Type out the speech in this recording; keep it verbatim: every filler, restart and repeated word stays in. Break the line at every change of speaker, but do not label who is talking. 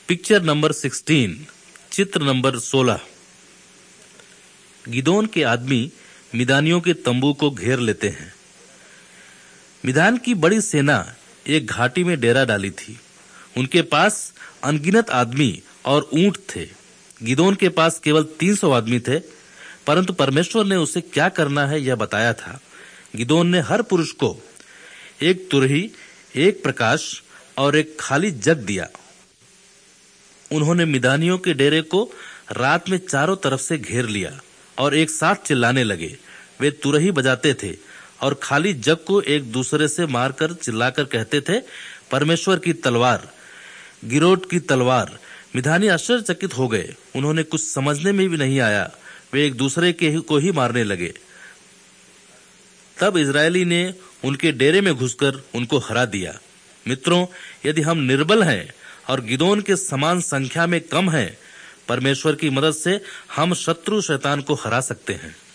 Picture number सोलह, चित्र number सोलह। गिदोन के आदमी मिदानियों के तंबू को घेर लेते हैं। मिदान की बड़ी सेना एक घाटी में डेरा डाली थी। उनके पास अनगिनत आदमी और ऊंट थे। गिदोन के पास केवल तीन सौ आदमी थे, परंतु परमेश्वर ने उसे क्या करना है यह बताया था। गिदोन ने हर पुरुष को एक तुरही, एक प्रकाश और एक खाली जग दिया। उन्होंने मिदानियों के डेरे को रात में चारों तरफ से घेर लिया और एक साथ चिल्लाने लगे। वे तुरही बजाते थे और खाली जग को एक दूसरे से मारकर चिल्लाकर कहते थे, परमेश्वर की तलवार, गिरोट की तलवार। मिदानी आश्चर्यचकित हो गए। उन्होंने कुछ समझने में भी नहीं आया। वे एक दूसरे के को ही मारने लगे। तब इजरायली ने उनके डेरे में घुसकर उनको हरा दिया। मित्रों, यदि हम निर्बल हैं और गिदोन के समान संख्या में कम हैं, परमेश्वर की मदद से हम शत्रु शैतान को हरा सकते हैं।